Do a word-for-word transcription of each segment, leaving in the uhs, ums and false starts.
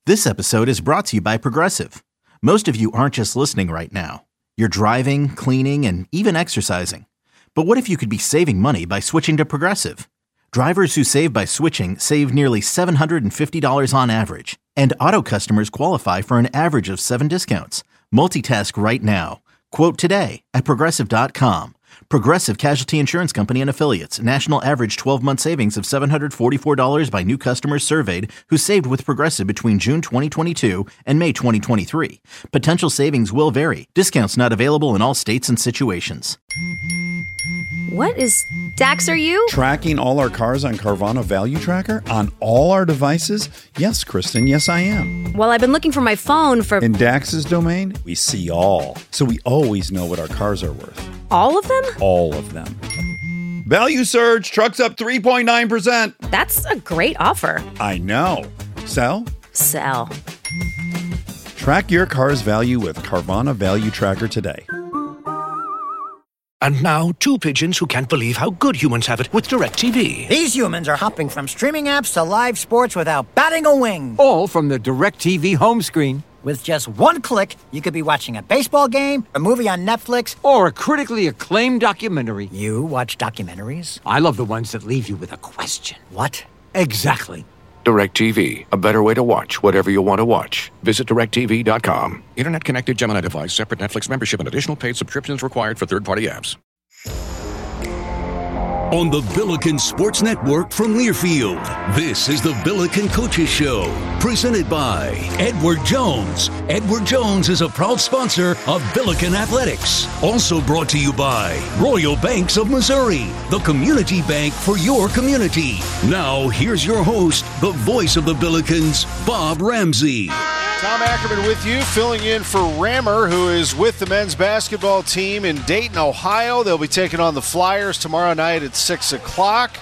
This episode is brought to you by Progressive. Most of you aren't just listening right now. You're driving, cleaning, and even exercising. But what if you could be saving money by switching to Progressive? Drivers who save by switching save nearly seven hundred fifty dollars on average. And auto customers qualify for an average of seven discounts. Multitask right now. Quote today at Progressive dot com. Progressive Casualty Insurance Company and Affiliates. National average twelve-month savings of seven hundred forty-four dollars by new customers surveyed who saved with Progressive between June twenty twenty-two and May twenty twenty-three. Potential savings will vary. Discounts not available in all states and situations. What is... Dax, are you? Tracking all our cars on Carvana Value Tracker on all our devices? Yes, Kristen, yes I am. Well, I've been looking for my phone for... In Dax's domain, we see all. So we always know what our cars are worth. All of them? All of them. Value surge, trucks up three point nine percent. That's a great offer. I know. Sell? Sell. Track your car's value with Carvana Value Tracker today. And now, two pigeons who can't believe how good humans have it with DirecTV. These humans are hopping from streaming apps to live sports without batting a wing. All from the DirecTV home screen. With just one click, you could be watching a baseball game, a movie on Netflix, or a critically acclaimed documentary. You watch documentaries? I love the ones that leave you with a question. What? Exactly. DirecTV, a better way to watch whatever you want to watch. Visit direct T V dot com. Internet connected Gemini device, separate Netflix membership, and additional paid subscriptions required for third-party apps. On the Billiken Sports Network from Learfield, this is the Billiken Coaches Show, presented by Edward Jones. Edward Jones is a proud sponsor of Billiken Athletics. Also brought to you by Royal Banks of Missouri, the community bank for your community. Now, here's your host, the voice of the Billikens, Bob Ramsey. Tom Ackerman with you, filling in for Rammer, who is with the men's basketball team in Dayton, Ohio. They'll be taking on the Flyers tomorrow night at six o'clock.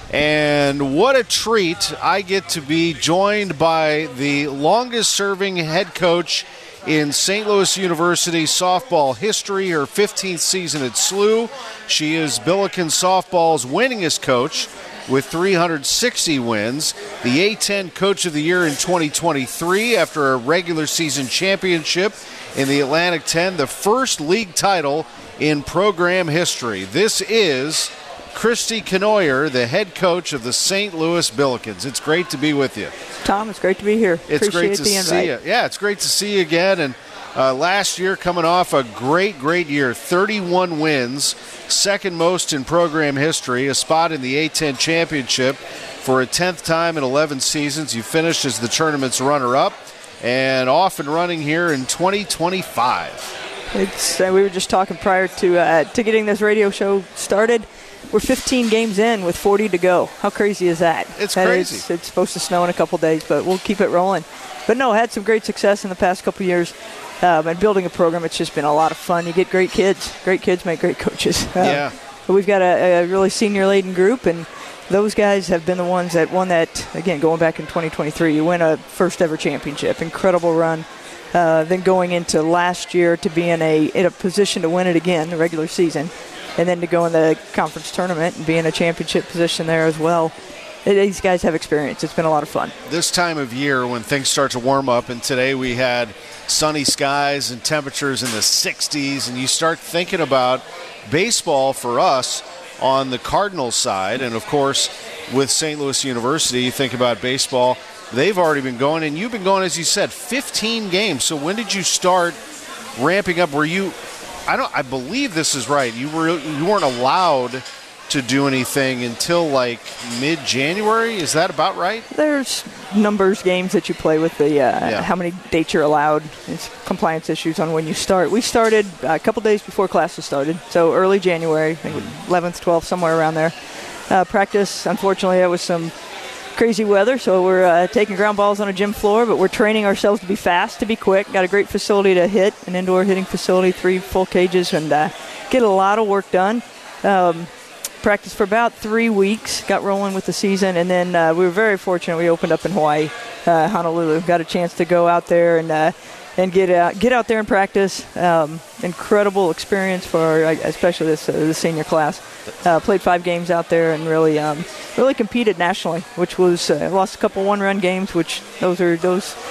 And what a treat. I get to be joined by the longest-serving head coach in Saint Louis University softball history, her fifteenth season at S L U. She is Billiken softball's winningest coach with three hundred sixty wins, the A ten Coach of the Year in twenty twenty-three after a regular season championship in the Atlantic ten, the first league title in program history. This is Christy Kenoyer, the head coach of the Saint Louis Billikens. It's great to be with you. Tom, it's great to be here. It's Appreciate great to the see you. Yeah, it's great to see you again. And uh, last year, coming off a great, great year, thirty-one wins, second most in program history, a spot in the A ten championship for a tenth time in eleven seasons. You finished as the tournament's runner-up and off and running here in twenty twenty-five. It's uh, we were just talking prior to uh, to getting this radio show started. We're fifteen games in with forty to go. How crazy is that? It's that crazy. Is, it's supposed to snow in a couple days, but we'll keep it rolling. But no, had some great success in the past couple years. Um, and building a program, it's just been a lot of fun. You get great kids. Great kids make great coaches. Um, yeah. But we've got a, a really senior-laden group, and those guys have been the ones that won that, again, going back in twenty twenty-three. You win a first-ever championship. Incredible run. Uh, then going into last year to be in a, in a position to win it again, the regular season, and then to go in the conference tournament and be in a championship position there as well. These guys have experience. It's been a lot of fun. This time of year when things start to warm up, and today we had sunny skies and temperatures in the sixties, and you start thinking about baseball for us on the Cardinals side, and of course with Saint Louis University, you think about baseball. They've already been going, and you've been going, as you said, fifteen games. So when did you start ramping up? Were you, I don't, I believe this is right, you were you weren't allowed to do anything until like mid-January. Is that about right? There's numbers games that you play with the uh, yeah. how many dates you're allowed. It's compliance issues on when you start. We started a couple days before classes started, so early January, I think eleventh, twelfth, somewhere around there. Uh, practice, unfortunately, there was some crazy weather, so we're uh, taking ground balls on a gym floor, but we're training ourselves to be fast, to be quick. Got a great facility to hit, an indoor hitting facility, three full cages, and uh, get a lot of work done. Um, practiced for about three weeks, got rolling with the season, and then uh, we were very fortunate. We opened up in Hawaii, uh, Honolulu. Got a chance to go out there and uh, and get out, get out there and practice. Um, incredible experience for especially this uh, the senior class. Uh, played five games out there and really um, really competed nationally, which was uh, lost a couple one-run games, which those are those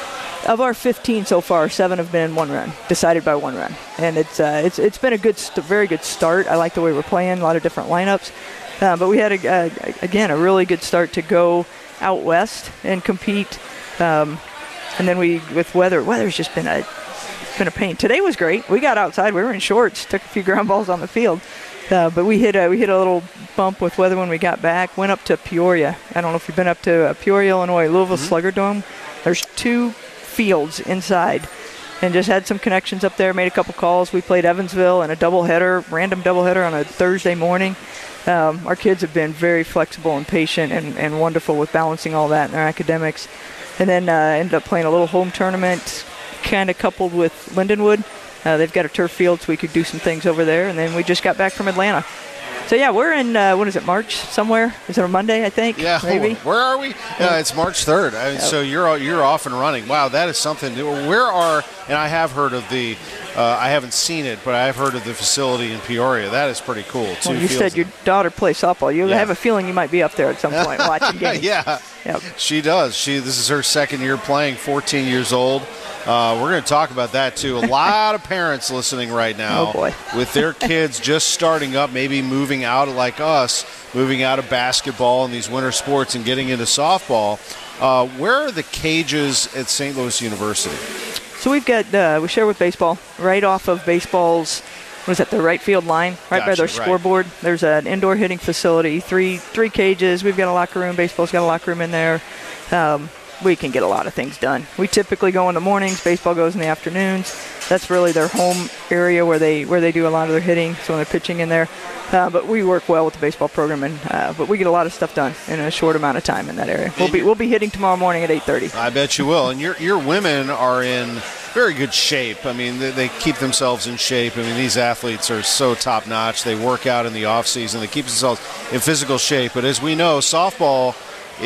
of our fifteen so far, seven have been one run, decided by one run. And it's uh, it's it's been a good, st- very good start. I like the way we're playing, a lot of different lineups. Uh, but we had, a, a, again, a really good start to go out west and compete. Um, and then we, with weather, weather's just been a, been a pain. Today was great. We got outside. We were in shorts, took a few ground balls on the field. Uh, but we hit a, we hit a little bump with weather when we got back. Went up to Peoria. I don't know if you've been up to uh, Peoria, Illinois, Louisville mm-hmm. Slugger Dome. There's two fields inside, and just had some connections up there. Made a couple calls. We played Evansville in a doubleheader, random doubleheader on a Thursday morning. Um, our kids have been very flexible and patient and, and wonderful with balancing all that in their academics. And then uh, ended up playing a little home tournament, kind of coupled with Lindenwood. Uh, they've got a turf field, so we could do some things over there. And then we just got back from Atlanta. So, yeah, we're in, uh, what is it, March somewhere? Is it a Monday, I think? Yeah, maybe. Where are we? Yeah, it's March third. I mean, yep. So you're you're off and running. Wow, that is something. Where are, and I have heard of the, uh, I haven't seen it, but I have heard of the facility in Peoria. That is pretty cool. Two well, you said your daughter plays softball. You yeah. have a feeling you might be up there at some point watching games. Yeah, yep. She does. She This is her second year playing, fourteen years old. Uh, we're going to talk about that, too. A lot of parents listening right now oh boy. with their kids just starting up, maybe moving out like us, moving out of basketball and these winter sports and getting into softball. Uh, where are the cages at Saint Louis University? So we've got, uh, we share with baseball, right off of baseball's, what is that, the right field line, right gotcha, by their right. scoreboard. There's an indoor hitting facility, three three cages. We've got a locker room. Baseball's got a locker room in there. Um, we can get a lot of things done. We typically go in the mornings. Baseball goes in the afternoons. That's really their home area where they where they do a lot of their hitting, so when they're pitching in there. Uh, but we work well with the baseball program, and uh, but we get a lot of stuff done in a short amount of time in that area. We'll be we'll be hitting tomorrow morning at eight thirty. I bet you will. And your your women are in very good shape. I mean, they, they keep themselves in shape. I mean, these athletes are so top notch. They work out in the off season. They keep themselves in physical shape. But as we know, softball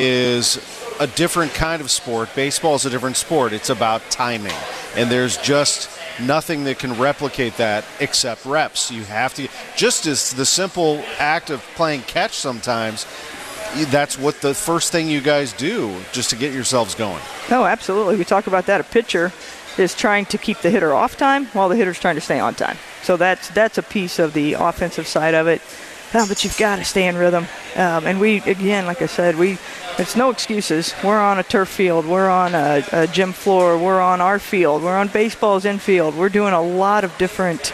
is a different kind of sport. Baseball is a different sport. It's about timing, and there's just nothing that can replicate that except reps. You have to, just as the simple act of playing catch sometimes, that's what the first thing you guys do just to get yourselves going. No, absolutely. We talk about that. A pitcher is trying to keep the hitter off time while the hitter's trying to stay on time. So that's that's a piece of the offensive side of it. Uh, but you've got to stay in rhythm. Um, and we, again, like I said, we it's no excuses. We're on a turf field. We're on a, a gym floor. We're on our field. We're on baseball's infield. We're doing a lot of different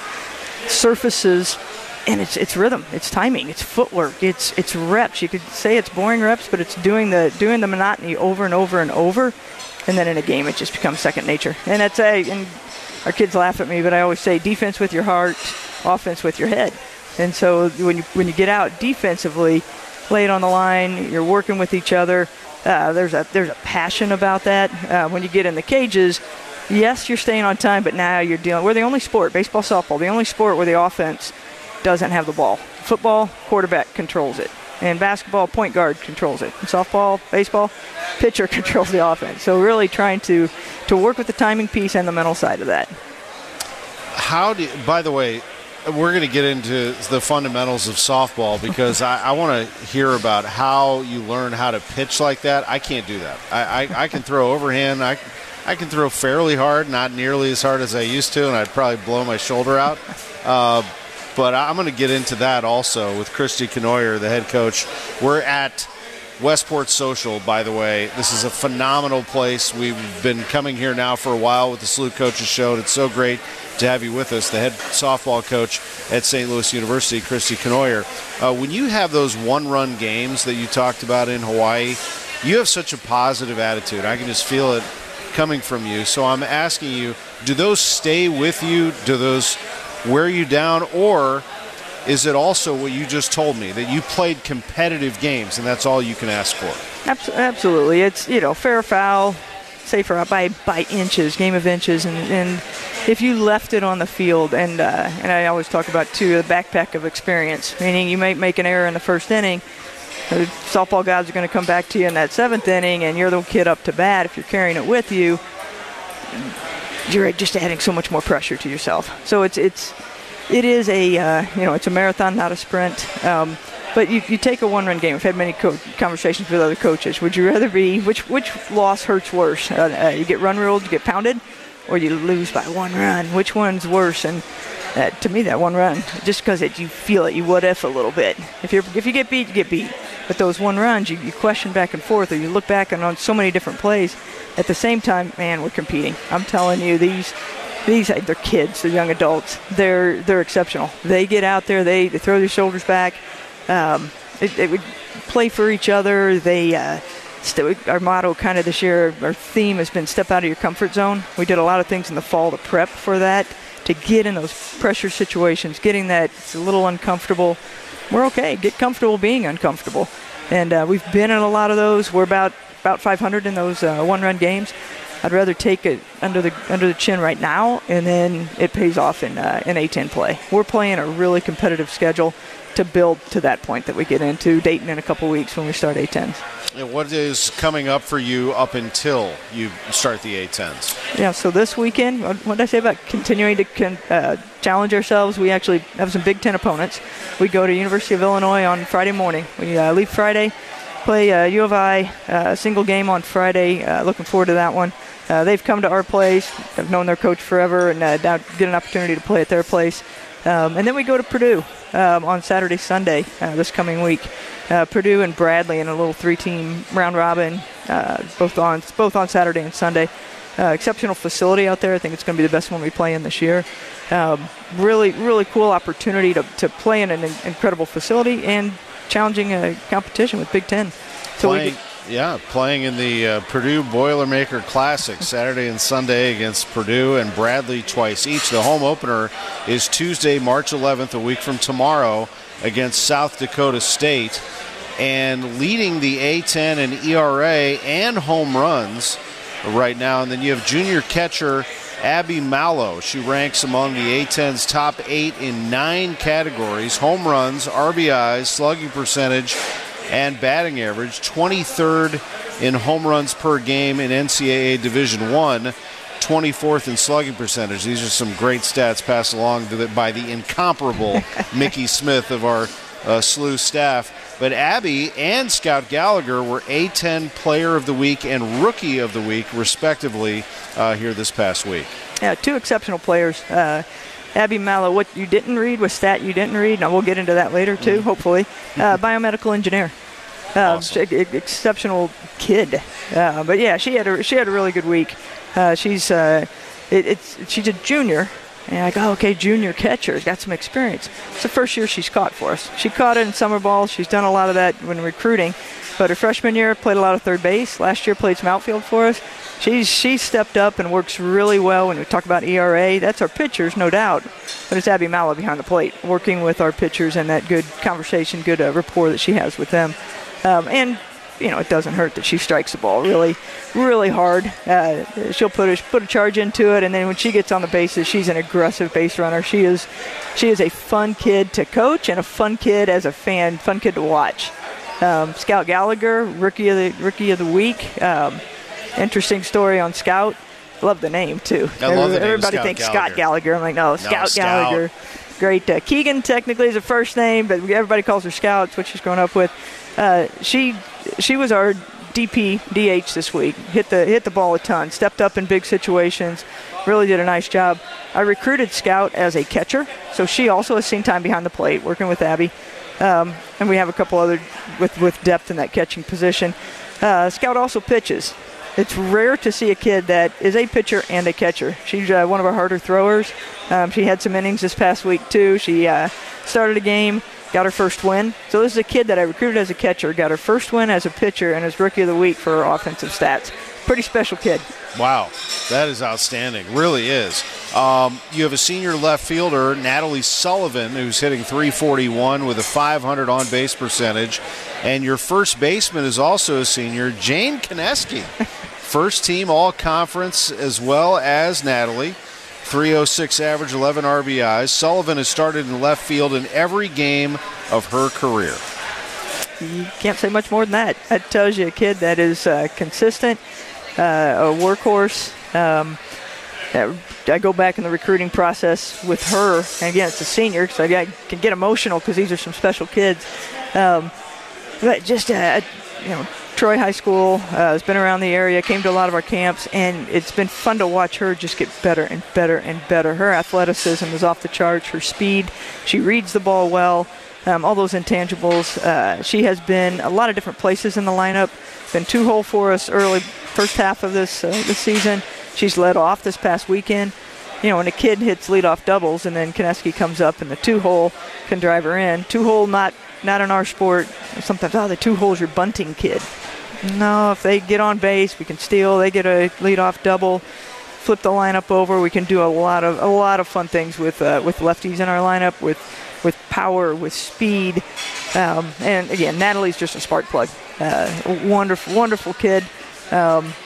surfaces, and it's it's rhythm. It's timing. It's footwork. It's it's reps. You could say it's boring reps, but it's doing the doing the monotony over and over and over. And then in a game, it just becomes second nature. And that's a, and our kids laugh at me, but I always say defense with your heart, offense with your head. And so when you when you get out defensively, lay it on the line, you're working with each other. Uh, there's a there's a passion about that. Uh, when you get in the cages, yes, you're staying on time, but now you're dealing. We're the only sport, baseball, softball, the only sport where the offense doesn't have the ball. Football, quarterback controls it. And basketball, point guard controls it. And softball, baseball, pitcher controls the offense. So really trying to, to work with the timing piece and the mental side of that. How do you, by the way, we're going to get into the fundamentals of softball because I, I want to hear about how you learn how to pitch like that. I can't do that. I, I, I can throw overhand. I, I can throw fairly hard, not nearly as hard as I used to, and I'd probably blow my shoulder out. Uh, but I'm going to get into that also with Christy Knoyer, the head coach. We're at Westport Social, by the way. This is a phenomenal place. We've been coming here now for a while with the Salute Coaches Show, and it's so great to have you with us, the head softball coach at Saint Louis University, Christy Knoyer. Uh, when you have those one-run games that you talked about in Hawaii, you have such a positive attitude. I can just feel it coming from you. So I'm asking you, do those stay with you? Do those wear you down? Or is it also what you just told me, that you played competitive games and that's all you can ask for? Absolutely. It's, you know, fair or foul, safer by by inches, game of inches, and, and if you left it on the field, and uh, and I always talk about too the backpack of experience, meaning you might make an error in the first inning, the softball guys are going to come back to you in that seventh inning, and you're the kid up to bat. If you're carrying it with you, you're just adding so much more pressure to yourself. So it's it's it is a uh, you know it's a marathon, not a sprint. Um, But you, you take a one-run game. We've had many co- conversations with other coaches. Would you rather be, which which loss hurts worse? Uh, uh, you get run ruled, you get pounded, or you lose by one run? Which one's worse? And uh, to me, that one run, just because you feel it, you what if a little bit. If you if you get beat, you get beat. But those one runs, you, you question back and forth, or you look back on, on so many different plays. At the same time, man, we're competing. I'm telling you, these these they're kids, they're young adults. They're they're exceptional. They get out there, they, they throw their shoulders back. Um, they, they would play for each other. They uh, st- our motto kind of this year, our theme has been step out of your comfort zone. We did a lot of things in the fall to prep for that, to get in those pressure situations, getting that it's a little uncomfortable. We're okay. Get comfortable being uncomfortable. And uh, we've been in a lot of those. We're about about five hundred in those uh, one-run games. I'd rather take it under the under the chin right now, and then it pays off in uh, in A ten play. We're playing a really competitive schedule to build to that point that we get into Dayton in a couple weeks when we start A tens. And what is coming up for you up until you start the A tens? Yeah, so this weekend, what did I say about continuing to con, uh, challenge ourselves? We actually have some Big Ten opponents. We go to University of Illinois on Friday morning. We uh, leave Friday, play uh, U of I, uh, single game on Friday. Uh, looking forward to that one. Uh, they've come to our place. I've known their coach forever, and uh, now get an opportunity to play at their place. Um, and then we go to Purdue um, on Saturday, Sunday uh, this coming week. Uh, Purdue and Bradley in a little three-team round robin, uh, both on both on Saturday and Sunday. Uh, exceptional facility out there. I think it's going to be the best one we play in this year. Um, really, really cool opportunity to, to play in an incredible facility and challenging a competition with Big Ten. So playing, we get, yeah, playing in the uh, Purdue Boilermaker Classic Saturday and Sunday against Purdue and Bradley twice each. The home opener is Tuesday, March eleventh, a week from tomorrow, against South Dakota State. And leading the A ten in E R A and home runs right now. And then you have junior catcher Abby Mallow. She ranks among the A ten's top eight in nine categories: home runs, R B Is, slugging percentage, and batting average. twenty-third in home runs per game in N C double A Division One, twenty-fourth in slugging percentage. These are some great stats passed along by the incomparable Mickey Smith of our uh, S L U staff. But Abby and Scout Gallagher were A ten Player of the Week and Rookie of the Week, respectively, uh, here this past week. Yeah, two exceptional players. Uh, Abby Mallow, what you didn't read was stat you didn't read. Now, we'll get into that later, too, mm. hopefully. Uh, biomedical engineer. Uh, awesome. Exceptional kid. Uh, but, yeah, she had a, she had a really good week. Uh, she's uh, it, it's she's a junior. And I go, okay, junior catcher, got some experience. It's the first year she's caught for us. She caught it in summer ball. She's done a lot of that when recruiting. But her freshman year, played a lot of third base. Last year, played some outfield for us. She's she stepped up and works really well. When we talk about E R A, that's our pitchers, no doubt. But it's Abby Mallow behind the plate, working with our pitchers and that good conversation, good uh, rapport that she has with them. Um, and you know, it doesn't hurt that she strikes the ball really, really hard. Uh, she'll put a, put a charge into it, and then when she gets on the bases, she's an aggressive base runner. She is, she is a fun kid to coach and a fun kid as a fan, fun kid to watch. Um, Scout Gallagher, rookie of the rookie of the week. Um, interesting story on Scout. Love the name too. I love the name Everybody Scout thinks Gallagher. Scott Gallagher. I'm like, no, no Scout Scout. Gallagher. Great. Uh, Keegan technically is a first name, but everybody calls her Scout. It's what she's grown up with. Uh, she she was our D P D H this week. Hit the hit the ball a ton. Stepped up in big situations. Really did a nice job. I recruited Scout as a catcher, so she also has seen time behind the plate, working with Abby. Um, and we have a couple other with with depth in that catching position. Uh, Scout also pitches. It's rare to see a kid that is a pitcher and a catcher. She's uh, one of our harder throwers. Um, she had some innings this past week, too. She uh, started a game, got her first win. So this is a kid that I recruited as a catcher, got her first win as a pitcher, and is Rookie of the Week for her offensive stats. Pretty special kid. Wow, that is outstanding. Really is. Um, you have a senior left fielder, Natalie Sullivan, who's hitting three forty-one with a five hundred on-base percentage. And your first baseman is also a senior, Jane Koneski. First team all-conference as well as Natalie. three oh six average, eleven R B Is. Sullivan has started in left field in every game of her career. You can't say much more than that. That tells you a kid that is uh, consistent, uh, a workhorse. Um, uh, I go back in the recruiting process with her, and again, it's a senior, so I can get emotional because these are some special kids. Um, but just, uh, you know, Troy High School uh, has been around the area, came to a lot of our camps, and it's been fun to watch her just get better and better and better. Her athleticism is off the charts, her speed, she reads the ball well, um, all those intangibles. Uh, she has been a lot of different places in the lineup, been two-hole for us early first half of this, uh, this season. She's led off this past weekend. You know, when a kid hits leadoff doubles and then Kineski comes up and the two-hole can drive her in. Two-hole not not in our sport. Sometimes, oh, the two-hole's your bunting kid. No, if they get on base, we can steal. They get a leadoff double, flip the lineup over. We can do a lot of a lot of fun things with uh, with lefties in our lineup, with with power, with speed. Um, and again, Natalie's just a spark plug. Uh, wonderful, wonderful kid. Um,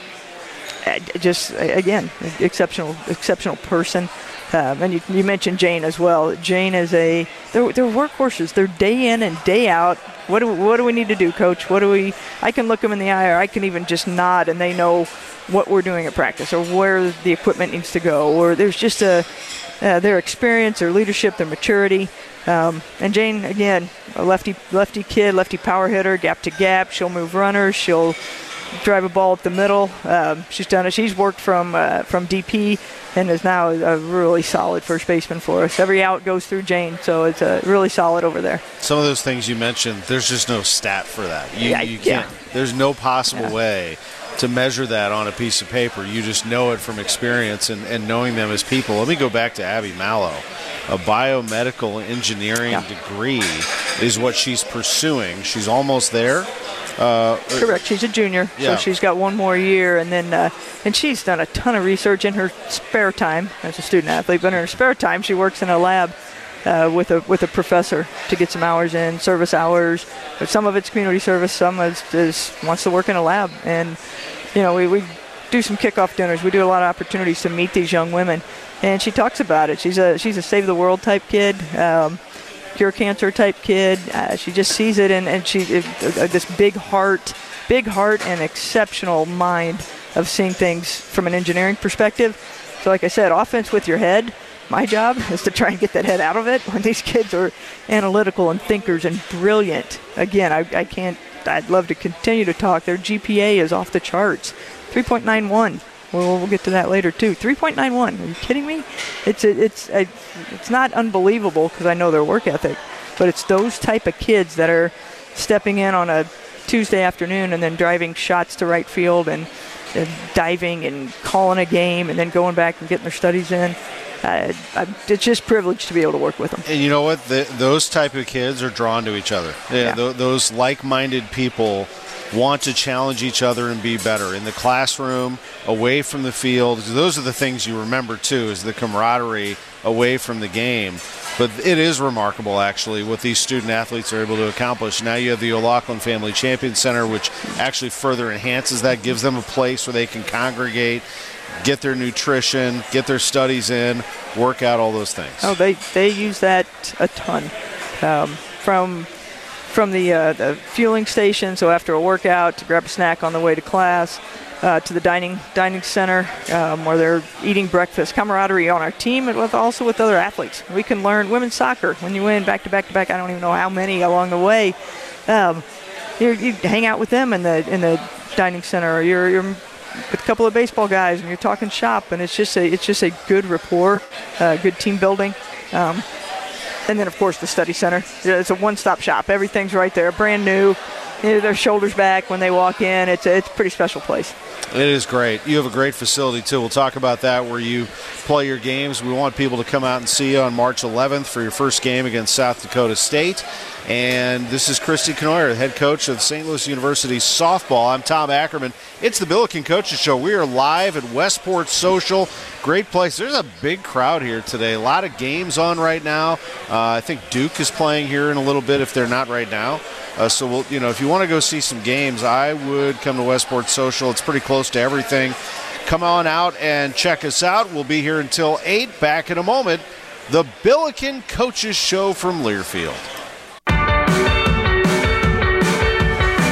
just again, exceptional, exceptional person. Um, and you, you mentioned Jane as well. Jane is a they're, they're workhorses. They're day in and day out. What do what do we need to do, Coach? What do we? I can look them in the eye, or I can even just nod, and they know what we're doing at practice, or where the equipment needs to go. Or there's just a uh, their experience, their leadership, their maturity. Um, and Jane, again, a lefty lefty kid, lefty power hitter, gap to gap. She'll move runners. She'll drive a ball up the middle. Um, she's done it. She's worked from uh, from D P and is now a really solid first baseman for us. Every out goes through Jane, so it's uh, really solid over there. Some of those things you mentioned, there's just no stat for that. You, yeah, you can't. Yeah. There's no possible yeah. way to measure that on a piece of paper. You just know it from experience and, and knowing them as people. Let me go back to Abby Mallow. A biomedical engineering yeah. degree is what she's pursuing. She's almost there. Uh, Correct. She's a junior, yeah. so she's got one more year, and then uh, and she's done a ton of research in her spare time as a student athlete. But in her spare time, she works in a lab uh, with a with a professor to get some hours in, service hours. But some of it's community service, some is, is wants to work in a lab. And you know, we, we do some kickoff dinners. We do a lot of opportunities to meet these young women, and she talks about it. She's a she's a save the world type kid. Um, cure cancer type kid. Uh, she just sees it, and, and she uh, this big heart, big heart and exceptional mind of seeing things from an engineering perspective. So like I said, offense with your head. My job is to try and get that head out of it when these kids are analytical and thinkers and brilliant. Again, I, I can't, I'd love to continue to talk. Their G P A is off the charts, three point nine one. We'll, we'll get to that later too. three point nine one. Are you kidding me? It's a, it's a, it's not unbelievable because I know their work ethic, but it's those type of kids that are stepping in on a Tuesday afternoon and then driving shots to right field and, and diving and calling a game and then going back and getting their studies in. Uh, I'm, it's just privileged to be able to work with them. And you know what? The, those type of kids are drawn to each other. Yeah, yeah. Th- those like-minded people want to challenge each other and be better in the classroom, away from the field. Those are the things you remember too, is the camaraderie away from the game. But it is remarkable, actually, what these student athletes are able to accomplish. Now you have the O'Loughlin Family Champion Center, which actually further enhances that, gives them a place where they can congregate, get their nutrition, get their studies in, work out, all those things. Oh, they, they use that a ton. Um, from from the, uh, the fueling station, so after a workout, to grab a snack on the way to class, uh, to the dining dining center um, where they're eating breakfast, camaraderie on our team, and with, also with other athletes. We can learn women's soccer. When you win back to back to back, I don't even know how many along the way. Um, you you hang out with them in the in the dining center, or you're, you're with a couple of baseball guys, and you're talking shop, and it's just a it's just a good rapport, uh, good team building. Um, and then, of course, the study center. It's a one-stop shop. Everything's right there, brand new. You know, their shoulders back when they walk in. It's a, it's a pretty special place. It is great. You have a great facility, too. We'll talk about that, where you play your games. We want people to come out and see you on March eleventh for your first game against South Dakota State. And this is Christy Knoyer, the head coach of Saint Louis University softball. I'm Tom Ackerman. It's the Billiken Coaches Show. We are live at Westport Social. Great place. There's a big crowd here today. A lot of games on right now. Uh, I think Duke is playing here in a little bit if they're not right now. Uh, so, we'll, you know, if you want to go see some games, I would come to Westport Social. It's pretty close to everything. Come on out and check us out. We'll be here until eight. Back in a moment. The Billiken Coaches Show from Learfield.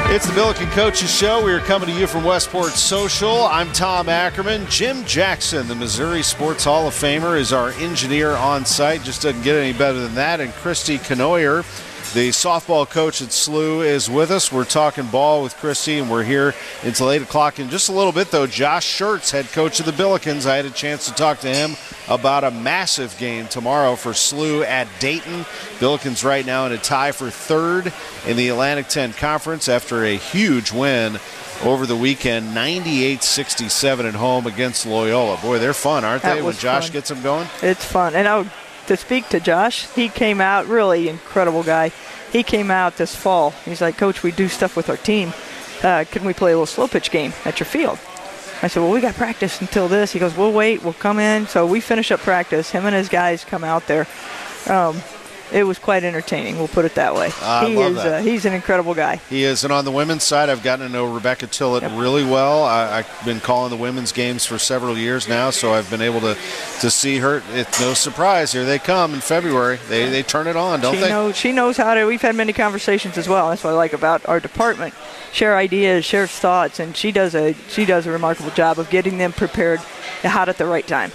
It's the Billiken Coaches Show. We are coming to you from Westport Social. I'm Tom Ackerman. Jim Jackson, the Missouri Sports Hall of Famer, is our engineer on site. Just doesn't get any better than that. And Christy Canoyer, the softball coach at S L U, is with us. We're talking ball with Christy, and we're here until eight o'clock. In just a little bit, though, Josh Schertz, head coach of the Billikens. I had a chance to talk to him about a massive game tomorrow for S L U at Dayton. Billikens right now in a tie for third in the Atlantic ten Conference after a huge win over the weekend, ninety-eight sixty-seven at home against Loyola. Boy, they're fun, aren't they, when Josh fun. gets them going? It's fun. And I would, to speak to Josh, he came out, really incredible guy. He came out this fall. He's like, Coach, we do stuff with our team. Uh, can we play a little slow pitch game at your field? I said, well, we got practice until this. He goes, we'll wait. We'll come in. So we finish up practice. Him and his guys come out there. Um, it was quite entertaining. We'll put it that way. I he love is, that. Uh, he's an incredible guy. He is. And on the women's side, I've gotten to know Rebecca Tillett Yep. really well. I, I've been calling the women's games for several years now, so I've been able to, to see her. It's no surprise. Here they come in February. They they turn it on, don't she they? Knows, she knows how to. We've had many conversations as well. That's what I like about our department. Share ideas, share thoughts, and she does a she does a remarkable job of getting them prepared and hot at the right time.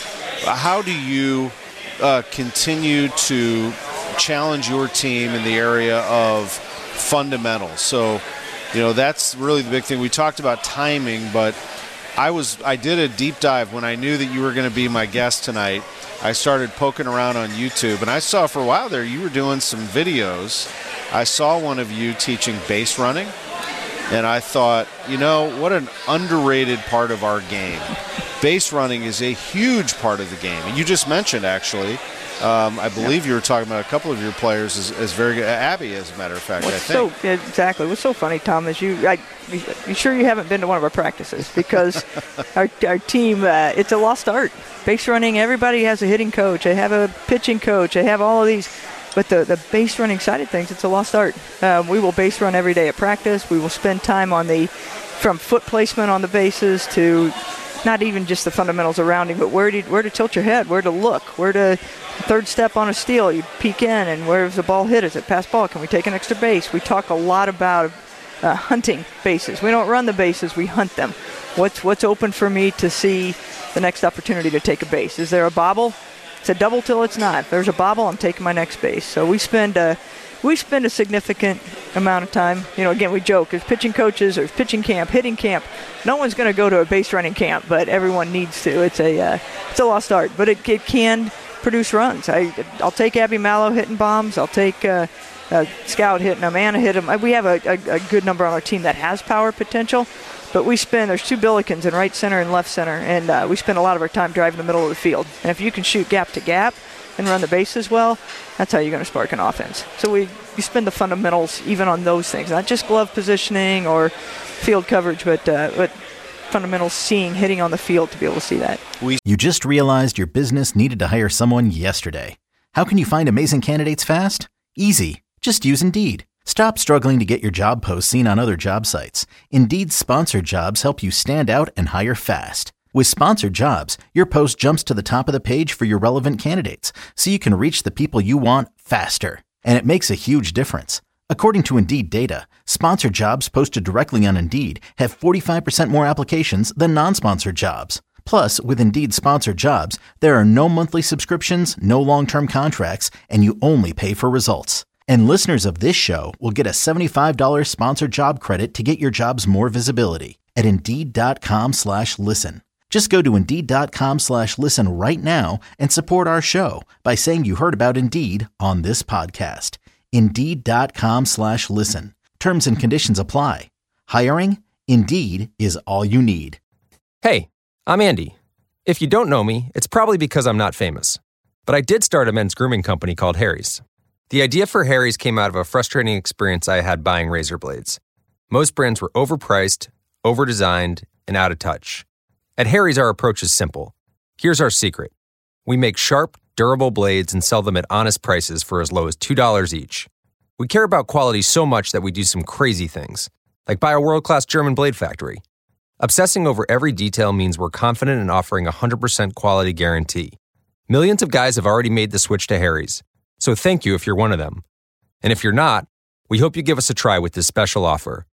How do you uh, continue to challenge your team in the area of fundamentals? So, you know, that's really the big thing. We talked about timing, but I was I did a deep dive when I knew that you were going to be my guest tonight. I started poking around on YouTube, and I saw for a while there you were doing some videos. I saw one of you teaching base running, and I thought, you know, what an underrated part of our game. Base running is a huge part of the game. And you just mentioned, actually, um, I believe you were talking about a couple of your players as, as very good. Abby, as a matter of fact, What's I think. So, exactly. What's so funny, Tom, is you, I, you sure you haven't been to one of our practices? Because our, our team, uh, it's a lost art. Base running, everybody has a hitting coach. They have a pitching coach. They have all of these. But the, the base running side of things, it's a lost art. Um, we will base run every day at practice. We will spend time on the, from foot placement on the bases to not even just the fundamentals around him, but where to, where to tilt your head, where to look, where to third step on a steal, you peek in, and where's the ball hit? Is it pass ball? Can we take an extra base? We talk a lot about uh, hunting bases. We don't run the bases, we hunt them. What's, what's open for me to see the next opportunity to take a base? Is there a bobble? It's a double till it's not. If there's a bobble, I'm taking my next base. So we spend a, we spend a significant amount of time. You know, again, we joke, there's pitching coaches, there's pitching camp, hitting camp. No one's going to go to a base running camp, but everyone needs to. It's a uh, it's a lost art, but it, it can produce runs. I, I'll take Abby Mallow hitting bombs. I'll take uh, uh, Scout hitting them, Anna hit them. We have a, a, a good number on our team that has power potential. But we spend, there's two Billikens in right center and left center, and uh, we spend a lot of our time driving the middle of the field. And if you can shoot gap to gap and run the bases well, that's how you're going to spark an offense. So we, we spend the fundamentals even on those things, not just glove positioning or field coverage, but, uh, but fundamentals, seeing, hitting on the field to be able to see that. You just realized your business needed to hire someone yesterday. How can you find amazing candidates fast? Easy. Just use Indeed. Stop struggling to get your job posts seen on other job sites. Indeed's sponsored jobs help you stand out and hire fast. With sponsored jobs, your post jumps to the top of the page for your relevant candidates, so you can reach the people you want faster. And it makes a huge difference. According to Indeed data, sponsored jobs posted directly on Indeed have forty-five percent more applications than non-sponsored jobs. Plus, with Indeed sponsored jobs, there are no monthly subscriptions, no long-term contracts, and you only pay for results. And listeners of this show will get a seventy-five dollars sponsored job credit to get your jobs more visibility at Indeed.com slash listen. Just go to Indeed.com slash listen right now and support our show by saying you heard about Indeed on this podcast. Indeed.com slash listen. Terms and conditions apply. Hiring? Indeed is all you need. Hey, I'm Andy. If you don't know me, it's probably because I'm not famous. But I did start a men's grooming company called Harry's. The idea for Harry's came out of a frustrating experience I had buying razor blades. Most brands were overpriced, overdesigned, and out of touch. At Harry's, our approach is simple. Here's our secret. We make sharp, durable blades and sell them at honest prices for as low as two dollars each. We care about quality so much that we do some crazy things, like buy a world-class German blade factory. Obsessing over every detail means we're confident in offering a one hundred percent quality guarantee. Millions of guys have already made the switch to Harry's. So thank you if you're one of them. And if you're not, we hope you give us a try with this special offer.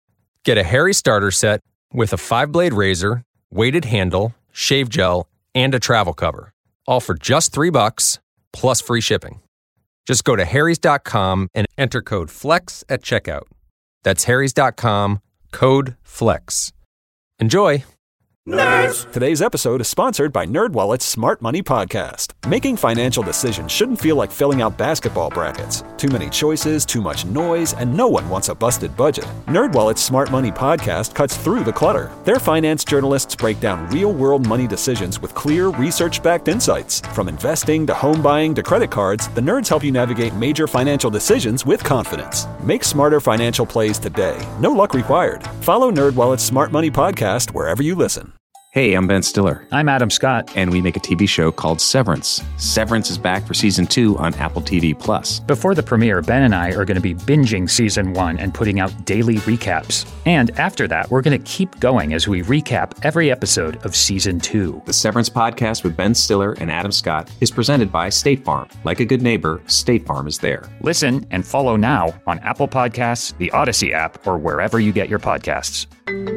Get a Harry's starter set with a five-blade razor, weighted handle, shave gel, and a travel cover. All for just three bucks, plus free shipping. Just go to harrys dot com and enter code FLEX at checkout. That's harrys dot com, code FLEX. Enjoy! Nerds! Today's episode is sponsored by NerdWallet's Smart Money Podcast. Making financial decisions shouldn't feel like filling out basketball brackets. Too many choices, too much noise, and no one wants a busted budget. NerdWallet's Smart Money Podcast cuts through the clutter. Their finance journalists break down real-world money decisions with clear, research-backed insights. From investing to home buying to credit cards, the nerds help you navigate major financial decisions with confidence. Make smarter financial plays today. No luck required. Follow NerdWallet's Smart Money Podcast wherever you listen. Hey, I'm Ben Stiller. I'm Adam Scott. And we make a T V show called Severance. Severance is back for season two on Apple T V Plus. Before the premiere, Ben and I are going to be binging season one and putting out daily recaps. And after that, we're going to keep going as we recap every episode of season two. The Severance podcast with Ben Stiller and Adam Scott is presented by State Farm. Like a good neighbor, State Farm is there. Listen and follow now on Apple Podcasts, the Odyssey app, or wherever you get your podcasts.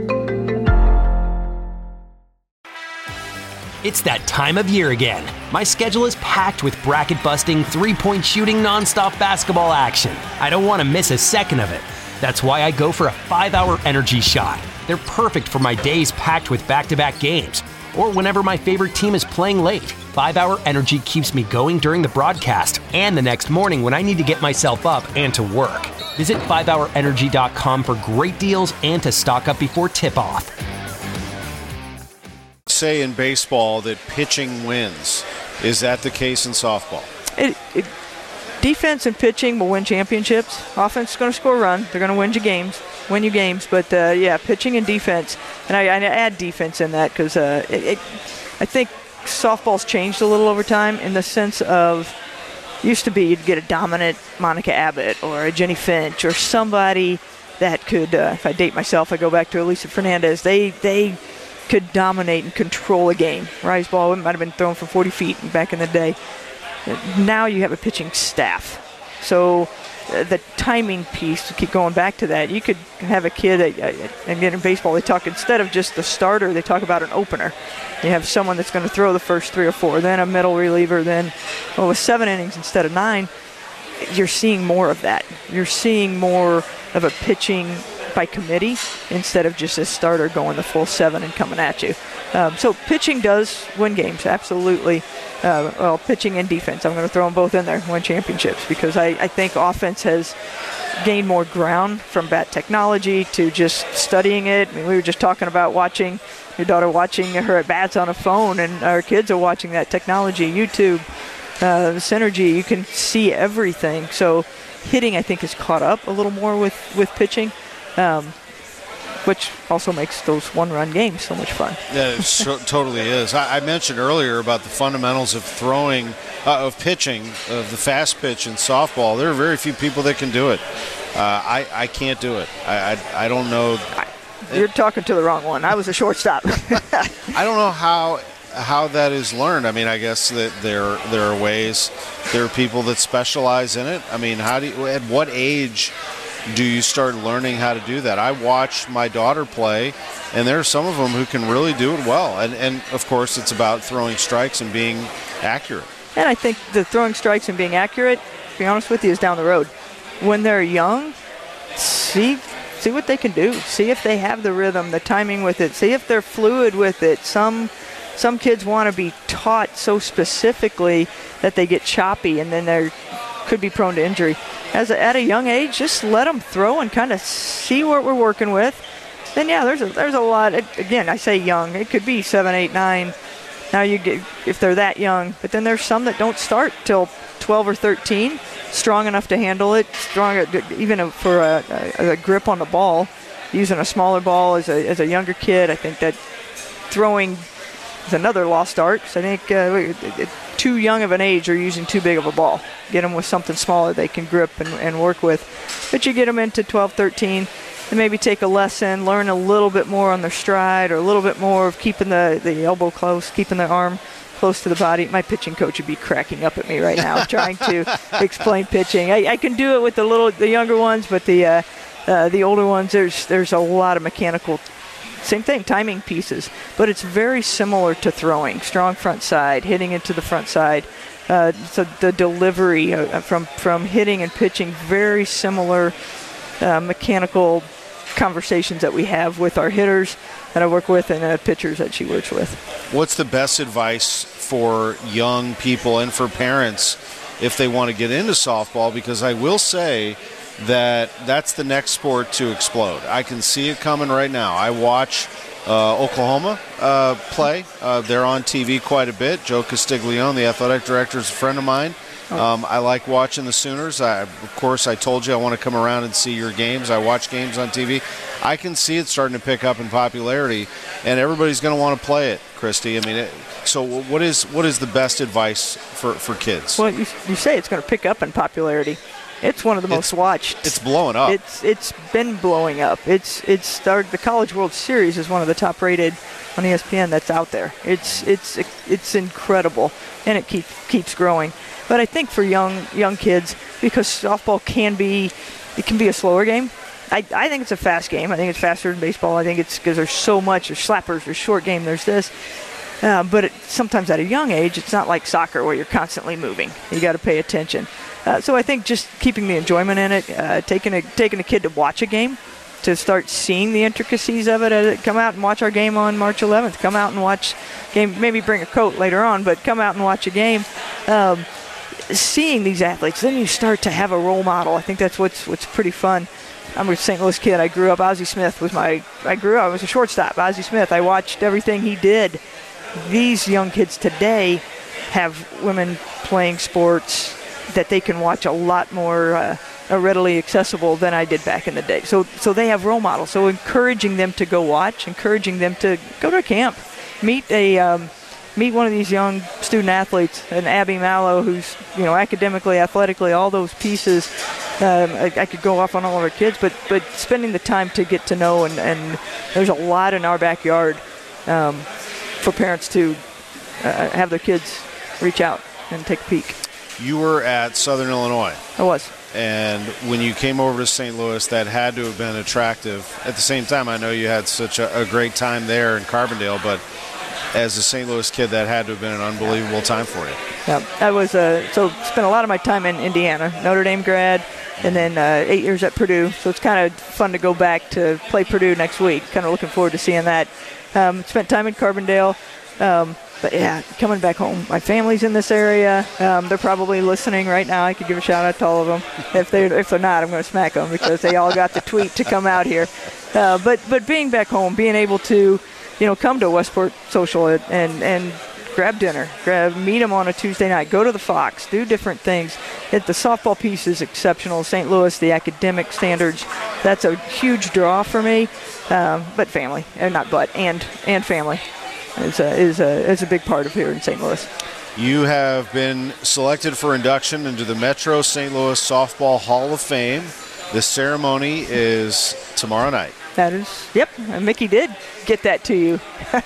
It's that time of year again. My schedule is packed with bracket-busting, three-point shooting, nonstop basketball action. I don't want to miss a second of it. That's why I go for a five-hour energy shot. They're perfect for my days packed with back-to-back games, or whenever my favorite team is playing late. five-hour energy keeps me going during the broadcast and the next morning when I need to get myself up and to work. Visit five hour energy dot com for great deals and to stock up before tip-off. Say in baseball that pitching wins. Is that the case in softball? It, it, defense and pitching will win championships. Offense is going to score a run. They're going to win you games, win you games. But uh, yeah, pitching and defense, and I, I add defense in that because uh, it, it, I think softball's changed a little over time in the sense of used to be you'd get a dominant Monica Abbott or a Jenny Finch or somebody that could. Uh, if I date myself, I go back to Elisa Fernandez. They they. could dominate and control a game. Rise ball might have been thrown from forty feet back in the day. Now you have a pitching staff. So uh, the timing piece, to keep going back to that, you could have a kid, that, uh, and again in baseball they talk, instead of just the starter, they talk about an opener. You have someone that's going to throw the first three or four, then a middle reliever, then, well, with seven innings instead of nine, you're seeing more of that. You're seeing more of a pitching by committee instead of just a starter going the full seven and coming at you. Um, so pitching does win games, absolutely. Uh, well, pitching and defense, I'm going to throw them both in there, win championships, because I, I think offense has gained more ground from bat technology to just studying it. I mean, we were just talking about watching your daughter watching her at bats on a phone, and our kids are watching that technology, YouTube, uh, the synergy. You can see everything. So hitting, I think, has caught up a little more with, with pitching. Um, which also makes those one-run games so much fun. Yeah, it so, totally is. I, I mentioned earlier about the fundamentals of throwing, uh, of pitching, of the fast pitch in softball. There are very few people that can do it. Uh, I, I can't do it. I, I, I don't know. I, you're talking to the wrong one. I was a shortstop. I don't know how how that is learned. I mean, I guess that there there are ways. There are people that specialize in it. I mean, how do you, at what age do you start learning how to do that? I watched my daughter play, and there are some of them who can really do it well. And, and of course, it's about throwing strikes and being accurate. And I think the throwing strikes and being accurate, to be honest with you, is down the road. When they're young, see see what they can do. See if they have the rhythm, the timing with it. See if they're fluid with it. Some some kids want to be taught so specifically that they get choppy, and then they could be prone to injury. As a, at a young age, just let them throw and kind of see what we're working with. Then yeah, there's a there's a lot. Again, I say young. It could be seven, eight, nine. Now you get if they're that young. But then there's some that don't start till twelve or thirteen. Strong enough to handle it. Strong even for a, a, a grip on the ball. Using a smaller ball as a as a younger kid, I think that throwing is another lost art. So I think uh, too young of an age or using too big of a ball. Get them with something smaller they can grip and, and work with. But you get them into twelve, thirteen, and maybe take a lesson, learn a little bit more on their stride or a little bit more of keeping the, the elbow close, keeping their arm close to the body. My pitching coach would be cracking up at me right now trying to explain pitching. I, I can do it with the little, the younger ones, but the uh, Uh, the older ones, there's there's a lot of mechanical, same thing, timing pieces, but it's very similar to throwing. Strong front side, hitting into the front side. Uh, so the delivery uh, from, from hitting and pitching, very similar uh, mechanical conversations that we have with our hitters that I work with and uh, pitchers that she works with. What's the best advice for young people and for parents if they want to get into softball? Because I will say that that's the next sport to explode. I can see it coming right now. I watch uh, Oklahoma uh, play. Uh, they're on T V quite a bit. Joe Castiglione, the athletic director, is a friend of mine. Um, I like watching the Sooners. I, of course, I told you I want to come around and see your games. I watch games on T V. I can see it starting to pick up in popularity, and everybody's going to want to play it, Christy. I mean, it, so what is what is the best advice for, for kids? Well, you, you say it's going to pick up in popularity. It's one of the most it's, watched. It's blowing up. It's it's been blowing up. It's it's started. The College World Series is one of the top rated on E S P N that's out there. It's it's it's incredible, and it keeps keeps growing. But I think for young young kids, because softball can be, it can be a slower game. I, I think it's a fast game. I think it's faster than baseball. I think it's because there's so much. There's slappers. There's short game. There's this. Uh, but it, sometimes at a young age, it's not like soccer where you're constantly moving. You got to pay attention. Uh, so I think just keeping the enjoyment in it, uh, taking a taking a kid to watch a game, to start seeing the intricacies of it. Uh, come out and watch our game on March eleventh. Come out and watch game. Maybe bring a coat later on, but come out and watch a game. Um, seeing these athletes, then you start to have a role model. I think that's what's what's pretty fun. I'm a Saint Louis kid. I grew up. Ozzie Smith was my. I grew up. I was a shortstop. Ozzie Smith. I watched everything he did. These young kids today have women playing sports that they can watch a lot more uh, readily accessible than I did back in the day. So, so they have role models. So encouraging them to go watch, encouraging them to go to a camp, meet a. Um, meet one of these young student athletes, an Abby Mallow, who's, you know, academically, athletically, all those pieces. Um, I, I could go off on all of our kids, but but spending the time to get to know, and, and there's a lot in our backyard um, for parents to uh, have their kids reach out and take a peek. You were at Southern Illinois. I was. And when you came over to Saint Louis, that had to have been attractive. At the same time, I know you had such a, a great time there in Carbondale, but as a Saint Louis kid, that had to have been an unbelievable time for you. Yeah, I was uh, so spent a lot of my time in Indiana, Notre Dame grad, and then uh, eight years at Purdue. So it's kind of fun to go back to play Purdue next week. Kind of looking forward to seeing that. Um, spent time in Carbondale. Um, but yeah, coming back home, my family's in this area. Um, they're probably listening right now. I could give a shout out to all of them. If they're if they're not, I'm going to smack them because they all got the tweet to come out here. Uh, but but being back home, being able to, you know, come to Westport Social and and grab dinner, grab meet them on a Tuesday night, go to the Fox, do different things. It, the softball piece is exceptional. Saint Louis, the academic standards, that's a huge draw for me. Um, but family, and not but and and family. Is a, is a is a big part of here in Saint Louis. You have been selected for induction into the Metro Saint Louis Softball Hall of Fame. The ceremony is tomorrow night. That is, yep. And Mickey did get that to you.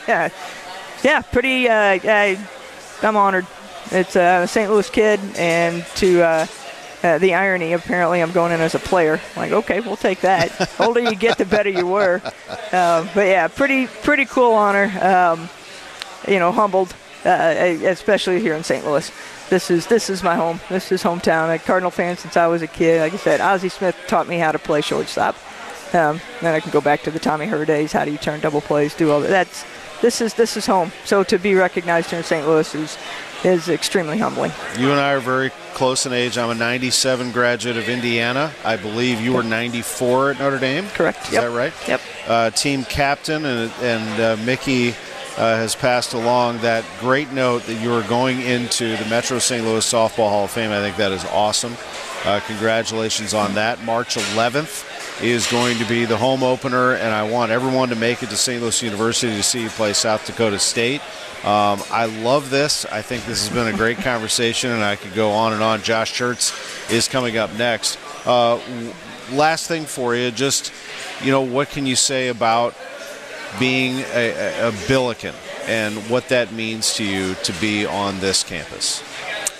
Yeah, pretty. Uh, I, I'm honored. It's a Saint Louis kid, and to uh, uh, the irony, apparently I'm going in as a player. Like, okay, we'll take that. The older you get, the better you were. Uh, but yeah, pretty pretty cool honor. Um, you know, humbled, uh, especially here in Saint Louis. This is this is my home. This is hometown. I'm a Cardinal fan since I was a kid. Like I said, Ozzie Smith taught me how to play shortstop. Um, then I can go back to the Tommy Herr days. How do you turn double plays? Do all that. That's this is this is home. So to be recognized here in Saint Louis is is extremely humbling. You and I are very close in age. I'm a ninety-seven graduate of Indiana. I believe you were ninety-four at Notre Dame. Correct. Is yep. that right? Yep. Uh, team captain, and and uh, Mickey uh, has passed along that great note that you are going into the Metro Saint Louis Softball Hall of Fame. I think that is awesome. Uh, congratulations on that. March eleventh is going to be the home opener, and I want everyone to make it to Saint Louis University to see you play South Dakota State. Um, I love this. I think this has been a great conversation, and I could go on and on. Josh Schertz is coming up next. Uh, last thing for you, just, you know, what can you say about being a, a, a Billiken and what that means to you to be on this campus?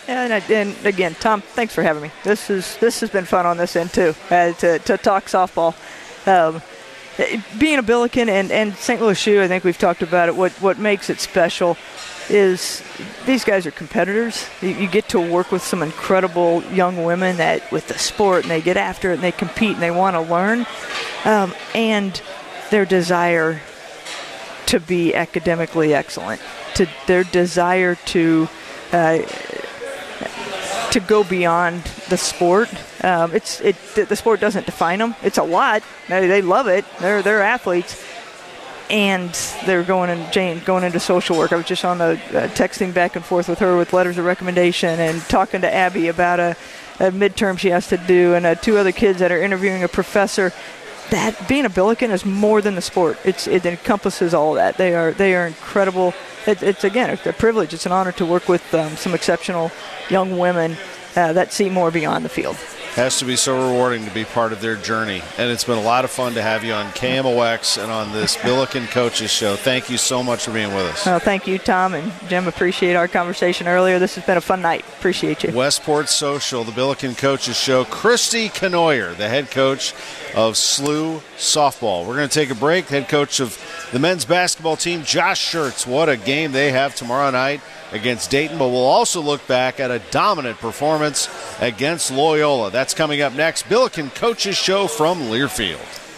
And, and again, Tom, thanks for having me. This is this has been fun on this end too, uh, to to talk softball. Um, being a Billiken and, and Saint Louis Shoe, I think we've talked about it. What what makes it special is these guys are competitors. You, you get to work with some incredible young women that with the sport, and they get after it and they compete and they want to learn, um, and their desire to be academically excellent, to their desire to uh, to go beyond the sport. Um, it's it the sport doesn't define them. It's a lot. They, they love it. They're they're athletes, and they're going in Jane going into social work. I was just on the uh, texting back and forth with her with letters of recommendation and talking to Abby about a, a midterm she has to do, and uh, two other kids that are interviewing a professor. That being a Billiken is more than the sport. It's it encompasses all that. They are they are incredible. It, it's again it's a privilege. It's an honor to work with um, some exceptional young women uh, that see more beyond the field. Has to be so rewarding to be part of their journey. And it's been a lot of fun to have you on K M O X and on this Billiken Coaches Show. Thank you so much for being with us. Well, thank you, Tom and Jim. Appreciate our conversation earlier. This has been a fun night. Appreciate you. Westport Social, the Billiken Coaches Show. Christy Knoyer, the head coach of S L U softball. We're going to take a break. Head coach of the men's basketball team, Josh Schertz. What a game they have tomorrow night against Dayton, but we'll also look back at a dominant performance against Loyola. That's coming up next. Billiken Coaches Show from Learfield.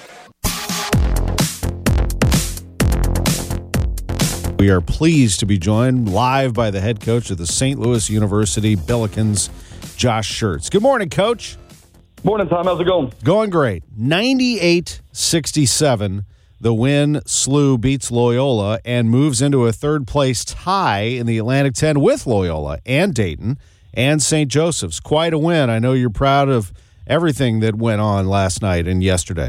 We are pleased to be joined live by the head coach of the Saint Louis University Billikens, Josh Schertz. Good morning, Coach. Morning, Tom. How's it going? Going great. ninety-eight sixty-seven. The win, S L U beats Loyola and moves into a third-place tie in the Atlantic ten with Loyola and Dayton and Saint Joseph's. Quite a win. I know you're proud of everything that went on last night and yesterday.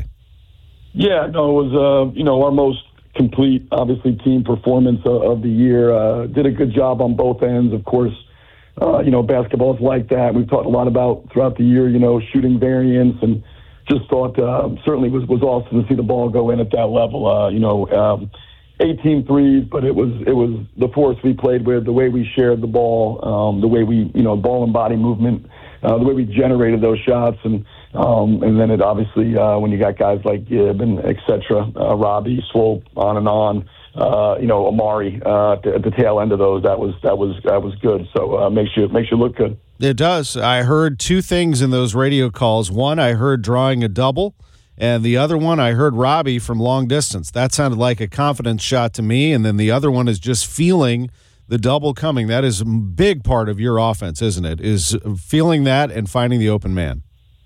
Yeah, no, it was uh, you know our most complete, obviously, team performance of, of the year. Uh, did a good job on both ends, of course. Uh, you know, basketball is like that. We've talked a lot about throughout the year, you know, shooting variance, and just thought uh, certainly was, was awesome to see the ball go in at that level. Uh, you know, um, eighteen threes, but it was it was the force we played with, the way we shared the ball, um, the way we, you know, ball and body movement, uh, the way we generated those shots, and um, and then it obviously uh, when you got guys like Gibb and et cetera, uh, Robbie, Swope, on and on. Uh, you know, Amari uh, at, the, at the tail end of those, that was that was that was good. So uh, makes you makes you look good. It does. I heard two things in those radio calls. One, I heard drawing a double, and the other one, I heard Robbie from long distance. That sounded like a confidence shot to me. And then the other one is just feeling the double coming. That is a big part of your offense, isn't it? Is feeling that and finding the open man.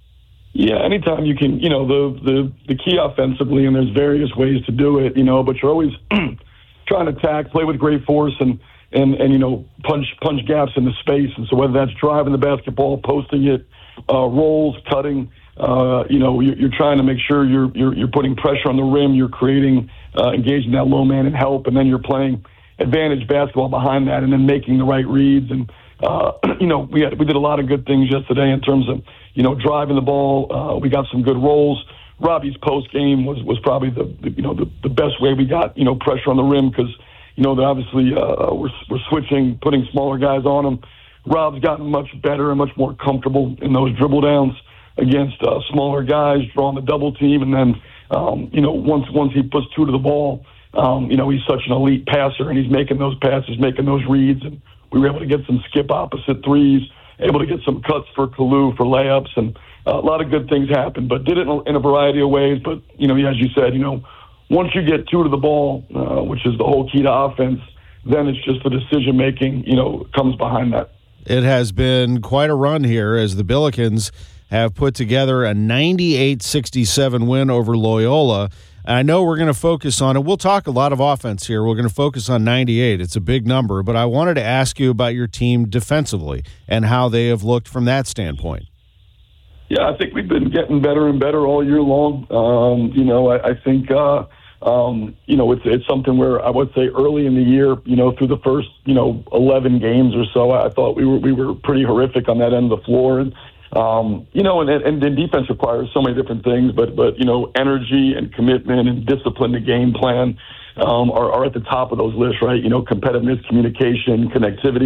Yeah, anytime you can, you know, the, the, the key offensively, and there's various ways to do it, you know, but you're always trying to attack, play with great force, and, and, and you know, punch punch gaps in the space. And so whether that's driving the basketball, posting it, uh, rolls, cutting, uh, you know, you're, you're trying to make sure you're, you're, you're putting pressure on the rim, you're creating, uh, engaging that low man and help, and then you're playing advantage basketball behind that, and then making the right reads. And, uh, you know, we had, we did a lot of good things yesterday in terms of, you know, driving the ball. Uh, we got some good rolls. Robbie's post game was, was probably the, the you know the, the best way we got, you know, pressure on the rim, because you know they obviously uh, we're we're switching, putting smaller guys on him. Rob's gotten much better and much more comfortable in those dribble downs against uh, smaller guys, drawing the double team, and then um, you know once once he puts two to the ball, um, you know he's such an elite passer, and he's making those passes, making those reads, and we were able to get some skip opposite threes, able to get some cuts for Kalu for layups, and uh, a lot of good things happened, but did it in, in a variety of ways. But, you know, as you said, you know, once you get two to the ball, uh, which is the whole key to offense, then it's just the decision-making, you know, comes behind that. It has been quite a run here as the Billikens have put together a ninety-eight sixty-seven win over Loyola. I know we're going to focus on it. We'll talk a lot of offense here. We're going to focus on ninety-eight. It's a big number, but I wanted to ask you about your team defensively and how they have looked from that standpoint. Yeah, I think we've been getting better and better all year long. Um, you know, I, I think, uh, um, you know, it's it's something where I would say early in the year, you know, through the first, you know, eleven games or so, I thought we were we were pretty horrific on that end of the floor. And, Um, you know, and, and, and defense requires so many different things, but, but you know, energy and commitment and discipline to game plan um, are, are at the top of those lists, right? You know, competitiveness, communication, connectivity.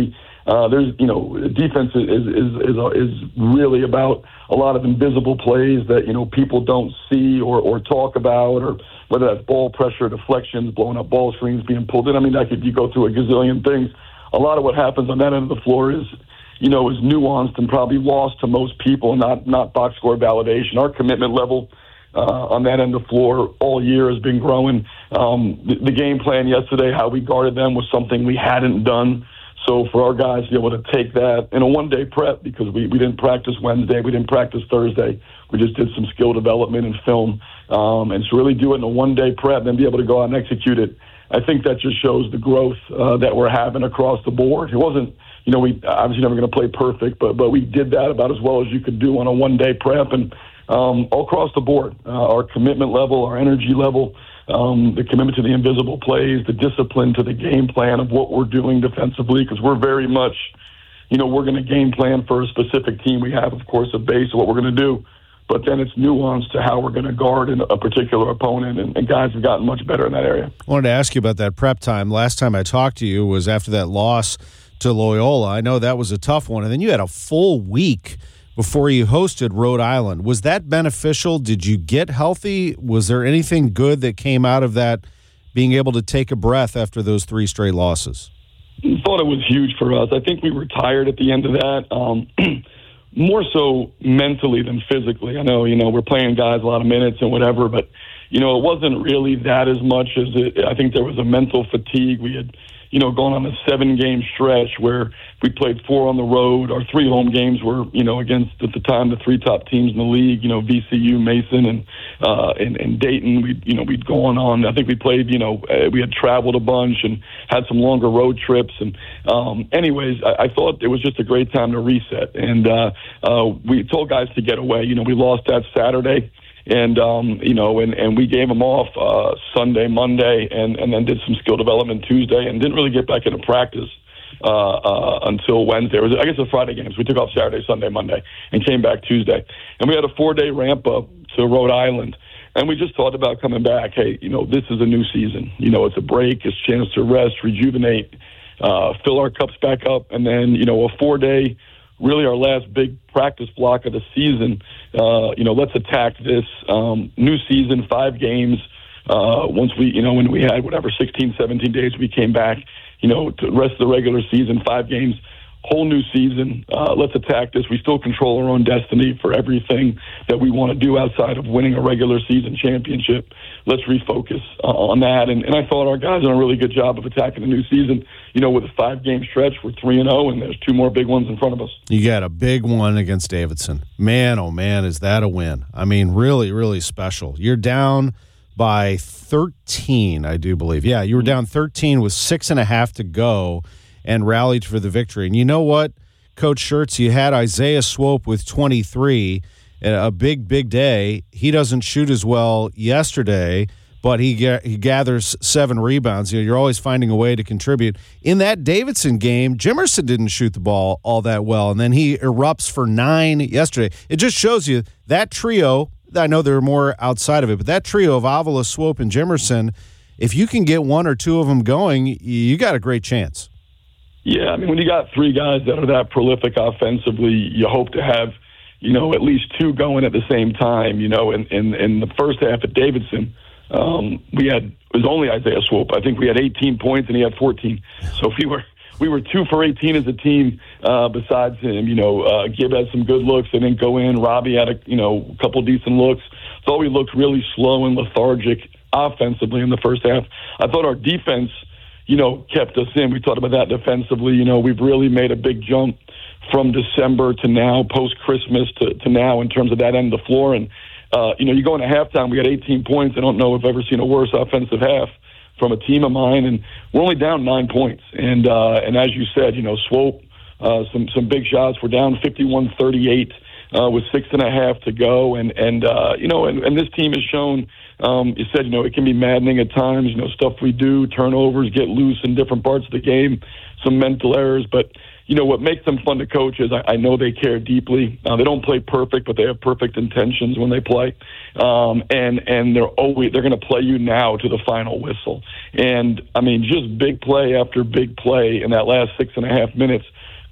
Uh, there's, you know, defense is, is is is really about a lot of invisible plays that, you know, people don't see or, or talk about, or whether that's ball pressure, deflections, blowing up ball screens, being pulled in. I mean, like if you go through a gazillion things, a lot of what happens on that end of the floor is, you know, is nuanced and probably lost to most people, not not box score validation. Our commitment level uh, on that end of the floor all year has been growing. Um, the, the game plan yesterday, how we guarded them, was something we hadn't done. So for our guys to be able to take that in a one-day prep, because we, we didn't practice Wednesday, we didn't practice Thursday, we just did some skill development and film, um, and to really do it in a one-day prep and then be able to go out and execute it, I think that just shows the growth uh, that we're having across the board. It wasn't, you know, we obviously never going to play perfect, but but we did that about as well as you could do on a one-day prep, and um, all across the board, uh, our commitment level, our energy level, Um, the commitment to the invisible plays, the discipline to the game plan of what we're doing defensively, because we're very much, you know, we're going to game plan for a specific team. We have, of course, a base of what we're going to do, but then it's nuanced to how we're going to guard a particular opponent, and, and guys have gotten much better in that area. I wanted to ask you about that prep time. Last time I talked to you was after that loss to Loyola. I know that was a tough one, and then you had a full week before you hosted Rhode Island. Was that beneficial? Did you get healthy? Was there anything good that came out of that, being able to take a breath after those three straight losses? I thought it was huge for us. I think we were tired at the end of that, um, more so mentally than physically. I know, you know, we're playing guys a lot of minutes and whatever, but, you know, it wasn't really that as much as it, I think there was a mental fatigue. We had, you know, going on a seven-game stretch where we played four on the road. Our three home games were, you know, against, at the time, the three top teams in the league, you know, V C U, Mason, and uh, and, and Dayton. We, you know, we'd gone on. I think we played, you know, uh, we had traveled a bunch and had some longer road trips. And um, anyways, I, I thought it was just a great time to reset. And uh, uh, we told guys to get away. You know, we lost that Saturday. And, um, you know, and, and we gave them off uh, Sunday, Monday, and, and then did some skill development Tuesday, and didn't really get back into practice uh, uh, until Wednesday. It was, I guess, the Friday games. We took off Saturday, Sunday, Monday, and came back Tuesday. And we had a four-day ramp-up to Rhode Island. And we just thought about coming back. Hey, you know, this is a new season. You know, it's a break. It's a chance to rest, rejuvenate, uh, fill our cups back up, and then, you know, a four-day, really our last big practice block of the season. Uh, you know, let's attack this um, new season, five games. Uh, once we, you know, when we had whatever sixteen, seventeen days, we came back. You know, to the rest of the regular season, five games, whole new season. Uh, let's attack this. We still control our own destiny for everything that we want to do outside of winning a regular season championship. Let's refocus uh, on that. And, and I thought our guys did a really good job of attacking the new season. You know, with a five-game stretch, we're three and oh, and there's two more big ones in front of us. You got a big one against Davidson. Man, oh, man, is that a win. I mean, really, really special. You're down by thirteen, I do believe. Yeah, you were down thirteen with six and a half to go and rallied for the victory. And you know what, Coach Schertz, you had Isaiah Swope with twenty-three, a big, big day. He doesn't shoot as well yesterday, but he ga- he gathers seven rebounds. You know, you're always finding a way to contribute. In that Davidson game, Jimerson didn't shoot the ball all that well, and then he erupts for nine yesterday. It just shows you that trio. I know there are more outside of it, but that trio of Avila, Swope, and Jimerson, if you can get one or two of them going, you got a great chance. Yeah, I mean, when you got three guys that are that prolific offensively, you hope to have, you know, at least two going at the same time. You know, in in, in the first half at Davidson, um, we had it was only Isaiah Swope. I think we had eighteen points and he had fourteen. So we were we were two for eighteen as a team. Uh, besides him, you know, uh, Gibb had some good looks. They didn't go in. Robbie had a you know a couple decent looks. Thought we looked really slow and lethargic offensively in the first half. I thought our defense, you know, kept us in. We talked about that defensively. You know, we've really made a big jump from December to now, post-Christmas to, to now in terms of that end of the floor. And, uh, you know, you go into halftime, we got eighteen points. I don't know if I've ever seen a worse offensive half from a team of mine. And we're only down nine points. And, uh, and as you said, you know, Swope, uh, some, some big shots. We're down fifty-one thirty-eight uh, with six and a half to go. And, and uh, you know, and, and this team has shown, Um, you said, you know, it can be maddening at times, you know, stuff we do, turnovers, get loose in different parts of the game, some mental errors. But, you know, what makes them fun to coach is I, I know they care deeply. Uh, they don't play perfect, but they have perfect intentions when they play. Um, and, and they're always, they're going to play you now to the final whistle. And, I mean, just big play after big play in that last six and a half minutes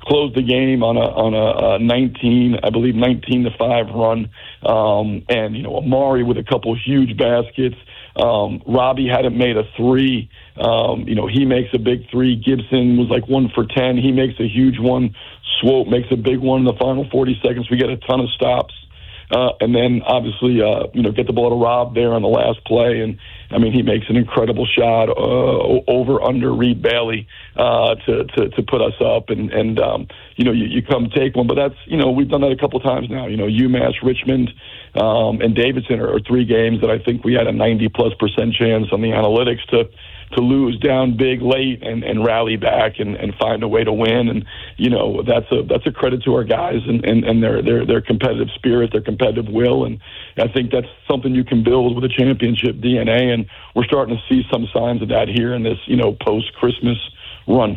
closed the game on a on a, a nineteen, I believe, nineteen to five run. Um, and you know, Amari with a couple huge baskets. Um, Robbie hadn't made a three. Um, you know, he makes a big three. Gibson was like one for ten. He makes a huge one. Swope makes a big one in the final forty seconds. We get a ton of stops. Uh, and then obviously, uh, you know, get the ball to Rob there on the last play. And I mean, he makes an incredible shot uh, over under Reed Bailey uh, to, to to put us up. And, and um, you know, you, you come take one. But that's, you know, we've done that a couple times now. You know, UMass, Richmond, um, and Davidson are, are three games that I think we had a ninety plus percent chance on the analytics to to lose down big late and, and rally back and, and find a way to win. And, you know, that's a that's a credit to our guys and, and, and their, their their competitive spirit, their competitive will. And I think that's something you can build with a championship D N A. And we're starting to see some signs of that here in this, you know, post-Christmas run.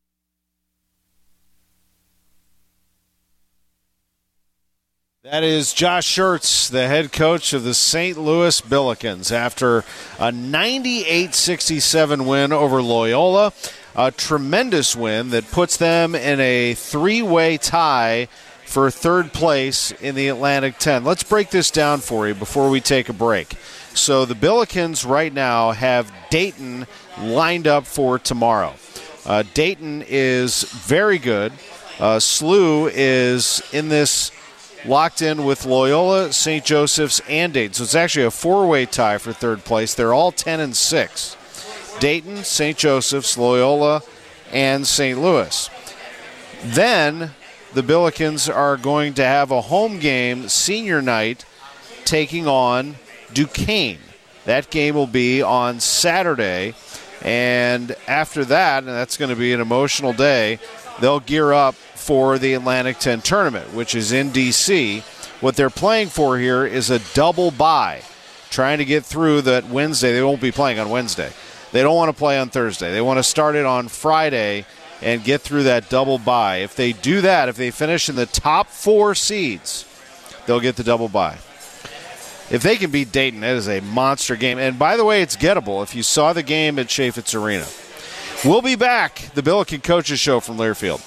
That is Josh Schertz, the head coach of the Saint Louis Billikens, after a ninety-eight sixty-seven win over Loyola, a tremendous win that puts them in a three-way tie for third place in the Atlantic ten. Let's break this down for you before we take a break. So the Billikens right now have Dayton lined up for tomorrow. Uh, Dayton is very good. Uh, S L U is in this locked in with Loyola, Saint Joseph's, and Dayton. So it's actually a four-way tie for third place. They're all ten and six. Dayton, Saint Joseph's, Loyola, and Saint Louis. Then the Billikens are going to have a home game senior night taking on Duquesne. That game will be on Saturday. And after that, and that's going to be an emotional day, they'll gear up for the Atlantic ten tournament, which is in D C. What they're playing for here is a double bye, trying to get through that Wednesday. They won't be playing on Wednesday. They don't want to play on Thursday. They want to start it on Friday and get through that double bye. If they do that, if they finish in the top four seeds, they'll get the double bye. If they can beat Dayton, that is a monster game. And by the way, it's gettable if you saw the game at Chaffetz Arena. We'll be back, the Billiken Coaches Show from Learfield.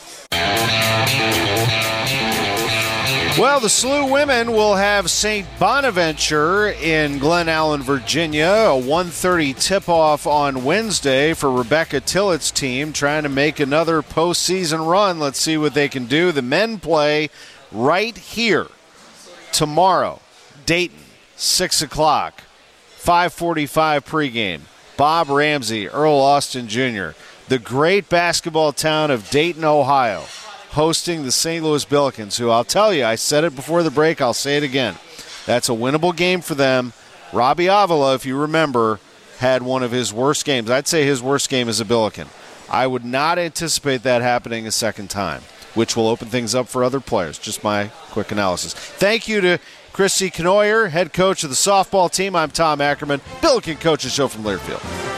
Well, the S L U women will have Saint Bonaventure in Glen Allen, Virginia. A one thirty tip-off on Wednesday for Rebecca Tillett's team, trying to make another postseason run. Let's see what they can do. The men play right here tomorrow. Dayton, six o'clock, five forty-five pregame. Bob Ramsey, Earl Austin Junior, the great basketball town of Dayton, Ohio, hosting the Saint Louis Billikens, who I'll tell you, I said it before the break, I'll say it again. That's a winnable game for them. Robbie Avila, if you remember, had one of his worst games. I'd say his worst game as a Billiken. I would not anticipate that happening a second time, which will open things up for other players. Just my quick analysis. Thank you to Christy Knoyer, head coach of the softball team. I'm Tom Ackerman, Billiken Coaches Show from Learfield.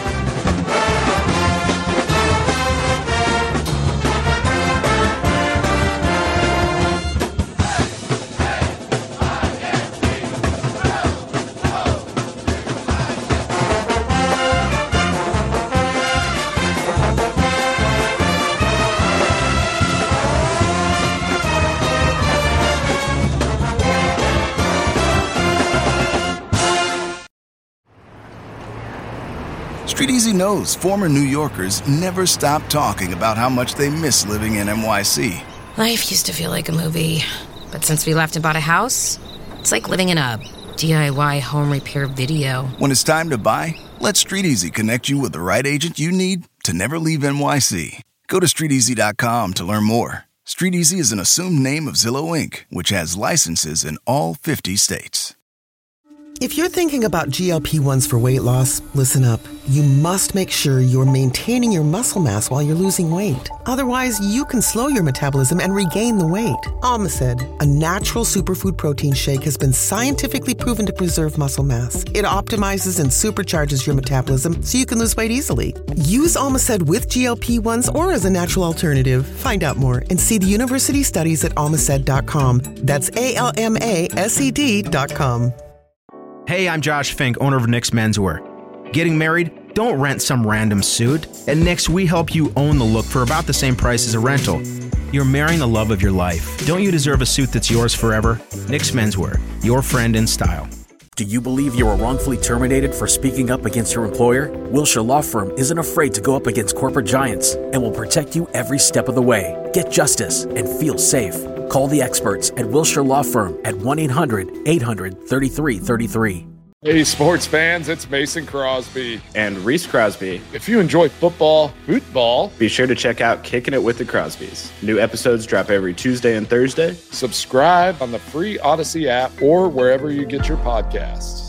StreetEasy knows former New Yorkers never stop talking about how much they miss living in N Y C. Life used to feel like a movie, but since we left and bought a house, it's like living in a D I Y home repair video. When it's time to buy, let StreetEasy connect you with the right agent you need to never leave N Y C. Go to street easy dot com to learn more. StreetEasy is an assumed name of Zillow Incorporated, which has licenses in all fifty states. If you're thinking about G L P ones for weight loss, listen up. You must make sure you're maintaining your muscle mass while you're losing weight. Otherwise, you can slow your metabolism and regain the weight. Almacid, a natural superfood protein shake, has been scientifically proven to preserve muscle mass. It optimizes and supercharges your metabolism so you can lose weight easily. Use Almacid with G L P ones or as a natural alternative. Find out more and see the university studies at almacid dot com. That's A L M A S E D dot com. Hey, I'm Josh Fink, owner of Nick's Menswear. Getting married? Don't rent some random suit. At Nick's, we help you own the look for about the same price as a rental. You're marrying the love of your life. Don't you deserve a suit that's yours forever? Nick's Menswear, your friend in style. Do you believe you were wrongfully terminated for speaking up against your employer? Wilshire Law Firm isn't afraid to go up against corporate giants and will protect you every step of the way. Get justice and feel safe. Call the experts at Wilshire Law Firm at one eight hundred eight hundred thirty-three thirty-three. Hey, sports fans, it's Mason Crosby. And Reese Crosby. If you enjoy football, football, be sure to check out Kicking It with the Crosbys. New episodes drop every Tuesday and Thursday. Subscribe on the free Odyssey app or wherever you get your podcasts.